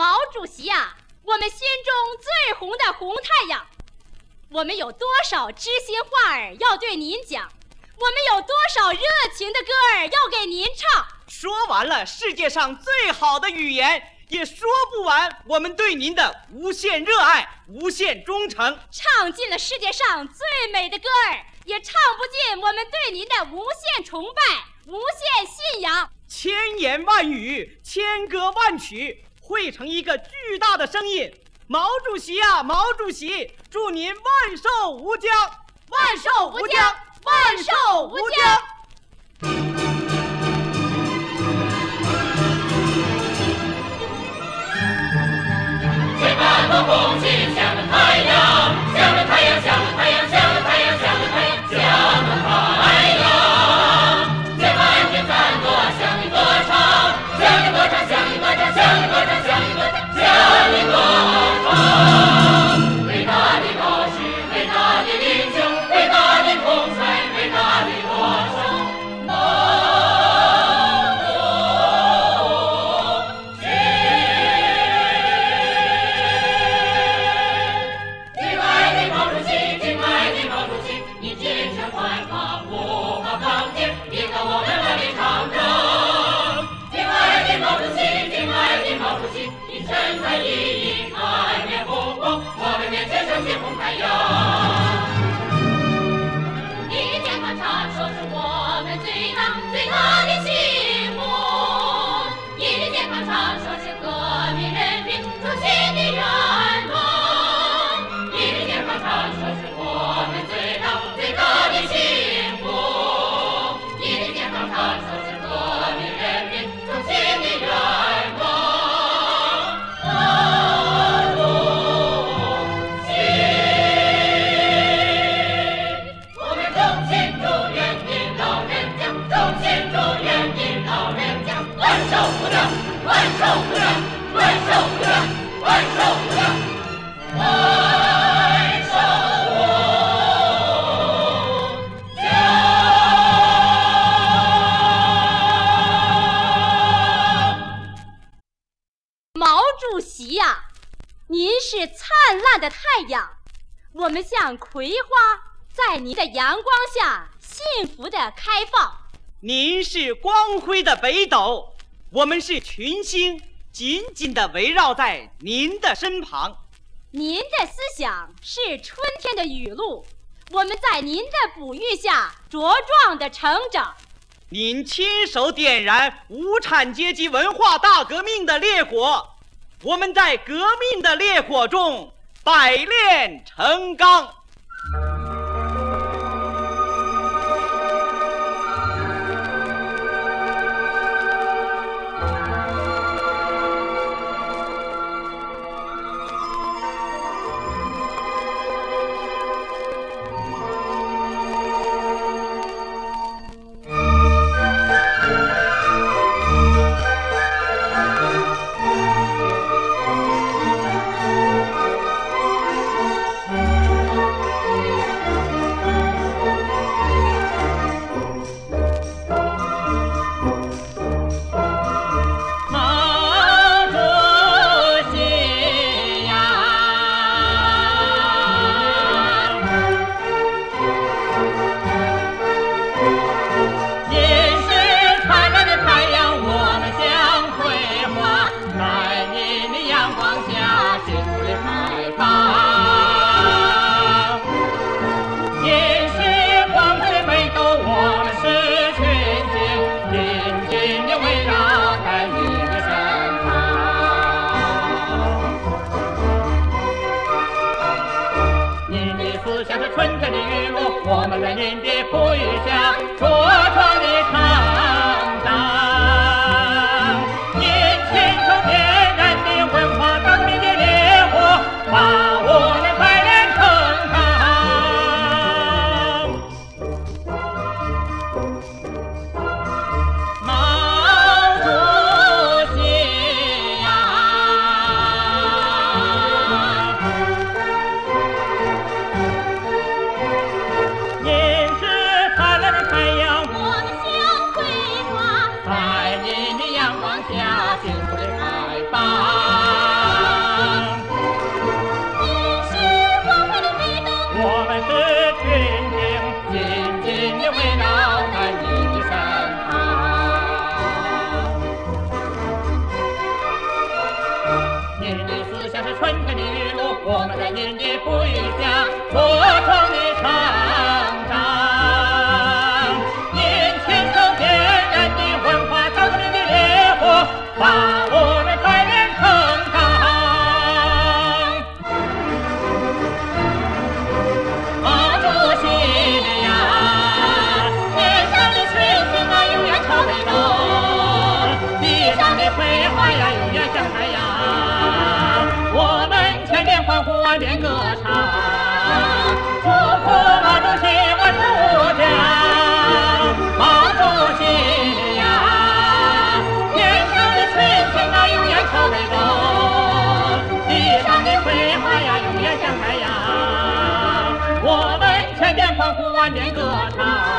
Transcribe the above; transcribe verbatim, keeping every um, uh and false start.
毛主席呀，我们心中最红的红太阳，我们有多少知心话儿要对您讲，我们有多少热情的歌儿要给您唱。 说完了世界上最好的语言，也说不完我们对您的无限热爱、无限忠诚。 唱尽了世界上最美的歌儿，也唱不尽我们对您的无限崇拜、无限信仰。 千言万语，千歌万曲，汇成一个巨大的声音。毛主席啊，毛主席，祝您万寿无疆， 万寿无疆，万寿无疆。 千万个红旗向着太阳，向着太阳，向着太阳，向着太阳，向着太阳，向着太阳。千万天赞歌，向你歌唱，向你歌唱，向你歌唱，向你歌唱，向你歌唱，向你歌唱。伟大的老师，伟大的领袖，伟大的同才，伟大的歌声，毛主席。敬爱的毛主席，敬爱的毛主席，你坚强怀抱，不怕抗击，你和我们奋力长征。敬爱的毛主席，敬爱的毛主席，你神采奕奕，满面红光，我们面前升起红太阳。你的健康长寿是我们最大最大的幸福，你的健康长寿是革命人民初心的愿望，你的健康长寿是我们最大最大的幸福，你的健康长寿是革命人民初心的愿望。毛主席，我们衷心祝愿您老人家，衷心祝愿您老人家万寿无疆，万寿无疆，万寿无疆，万寿无疆，万寿无疆。 毛主席呀，您是灿烂的太阳，我们像葵花，在您的阳光下幸福的开放。 您是光辉的北斗，我们是群星，紧紧地围绕在您的身旁。 您的思想是春天的雨露，我们在您的哺育下茁壮的成长。 您亲手点燃无产阶级文化大革命的烈火，我们在革命的烈火中百炼成钢。 我们在您的哺育下茁壮的成长，您亲手点燃的文化革命的烈火，把我们百炼成钢。毛主席呀，您是灿烂的太阳。 春天的雨露，我们在您的哺育下茁壮的成长。您亲手点燃的文化大革命的烈火，把我们百炼成钢。毛主席呀，天上的群星啊，永远朝北斗；地上的葵花呀，永远向太阳。我们千遍欢呼，万遍歌唱，祝福毛主席万主将。毛主席呀，天上的群星啊，永远朝北斗；地上的葵花呀，永远向太阳。我们千遍欢呼，万遍歌唱。